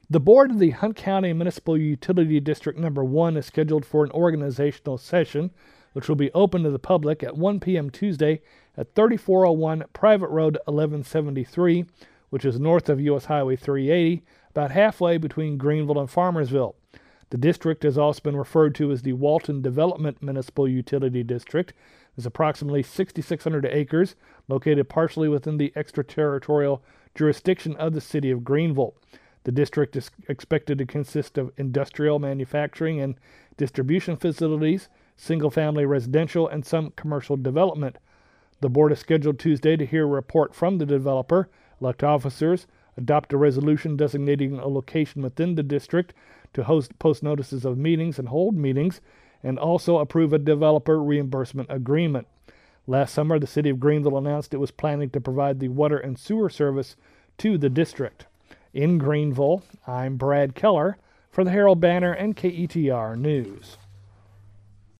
The board of the Hunt County Municipal Utility District Number 1 is scheduled for an organizational session, which will be open to the public at 1 p.m. Tuesday at 3401 Private Road 1173, which is north of U.S. Highway 380, about halfway between Greenville and Farmersville. The district has also been referred to as the Walton Development Municipal Utility District. It's approximately 6,600 acres, located partially within the extraterritorial jurisdiction of the city of Greenville. The district is expected to consist of industrial, manufacturing, and distribution facilities, single-family residential, and some commercial development. The board is scheduled Tuesday to hear a report from the developer, elect officers, adopt a resolution designating a location within the district to post notices of meetings and hold meetings, and also approve a developer reimbursement agreement. Last summer, the city of Greenville announced it was planning to provide the water and sewer service to the district. In Greenville, I'm Brad Keller for the Herald Banner and KETR News.